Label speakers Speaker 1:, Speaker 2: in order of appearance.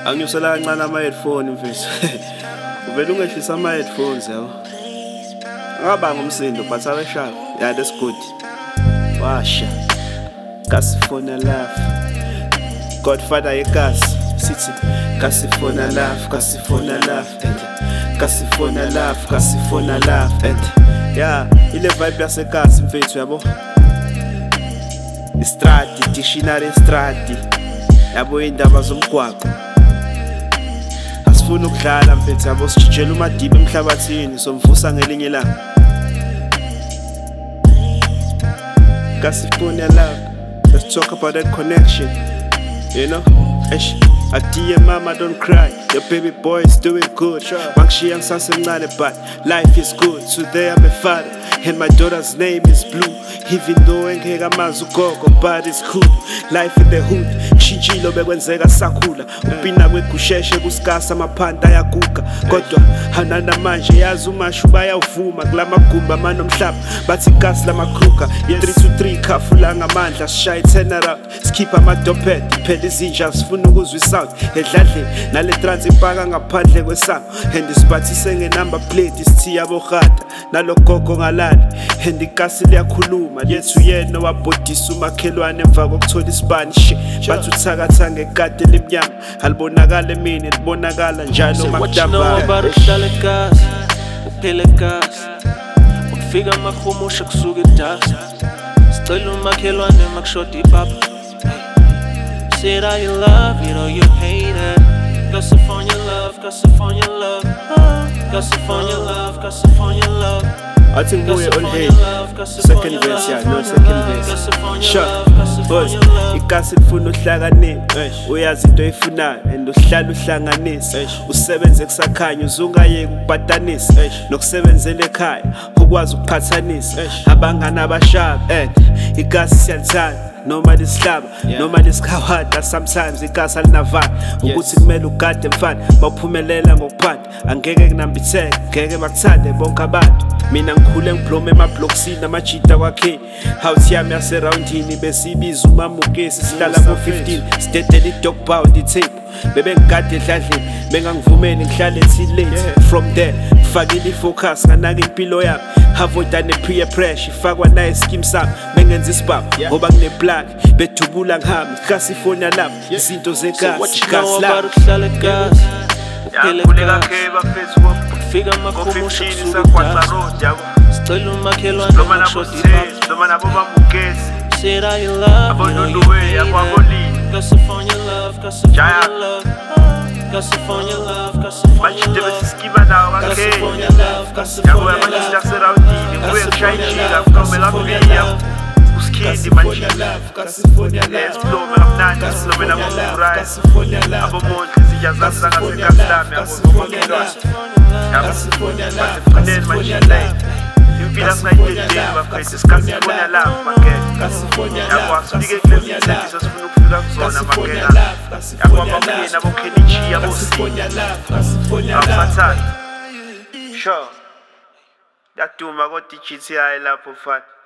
Speaker 1: Anginyusela kancane ama-headphone mfethu. Uvela ungehlisa ama-headphones yabo. Angabanga umsindo but abe sharp. Yeah, that's good. Washa. Kasifona laugh. Godfather yekas. Sithi kasifona laugh, kasifona laugh. Kasifona laugh, kasifona laugh. Yeah, ile vibe yasekasi mfethu yabo. Istrati, dictionary strati. Yabo indaba zomgwaqo. Asifuna ukudlala mfethu yabo, sijijela umadiba emhlabathini somvusa ngelinye ilanga. Kasifona love. Let's talk about that connection. You know? I dear mama, don't cry. Your baby boy is doing good. Makshi yang sasemncane, but life is good. Today I'm a father, and my daughter's name is Blue. Even though engeke amazi ugogo, but it's cool. Life in the hood, shintshilo bekwenzeka sakhula. Upina kwekusheshe kusikasa amaphanda ayaguga. Kodwa hanana manje yazi umashu bayawuvuma kulamagumba manomhlaba. Bathi gas lamakruka, ye-3-2-3 khafula ngamandla. Sishaye 10 around, skippa amadophead. Phela izinja sifuna ukuzwa isound. Edladle nale trans ipaka ngaphandle kwesango. And isibathise nge-number plate isithiya bohata. Nalo gogo ngalali, and ikasi liyakhuluma. Yethu yena wabhodisa umakhelwane emva kokuthola iSpanish. Bathi uthakatha ngekade limnyama. Alibonakala emini libonakala njalo makudamba.
Speaker 2: Uhlala egas, uphila egas. Ukufika amahumusha kusuka edas. Sicela umakhelwane makushota ipapa. Said I love you, know you hate it. Gossip on your love, gossip on your love. Gossip on your love, gossip on your love.
Speaker 1: I think we're on here. Second verse, yeah, no second verse. Sure, boss. Ikasi lifuna uhlakaniphe. Uyazi into oyifunayo and uhlala uhlanganisa. Usebenze kusakhanya uzungayeki ukubhatanisa. Nokusebenzela ekhaya ukwazi ukuphathanisa. Abangani abashaba and ikasi siyalithanda. Noma lisihlaba, noma lisikhawada. Sometimes ikasi alinavani. Ukuthi kumele ugade mfana bawuphumelela ngokuphanda. Angeke kunambitheke, ngeke bakuthande bonke abantu. Mina ngikhule ngiblome emablocksini amajita kwakhe. House yami yaseroundini besibiza umamukesi. Sihlala ngo-15 sidedela i-dog pound i-tape. Bebe ngigade edladleni bengangivumeni ngihlale till late. From there ngifakile ifocus nganaka impilo yami. Avoida ne-peer pressure ifakwa naye scheme sami. Bengenza isibaba ngoba ngine-plug bedubula ngihamba. Kasifona lapha izinto zegasi.
Speaker 2: What you know about uhlala egas, uphila egas. Ukufika amahumusha kusuka edas. Sicela umakhelwane makushota ipapa. Said I love you, know you hate it. Gossip on your love, gossip on your love. Gossip on your love, gossip on your love. Gossip on your love, gossip on your love. Gossip on your love, gossip on your love. Gossip on your love, gossip on your love. Gossip on your love, gossip on your love. Gossip on your love, gossip on your love. Gossip on your love, gossip on your love. Gossip on your love, gossip on your love.
Speaker 1: Sure. Yaduma kodwa iGTI lapho mfana.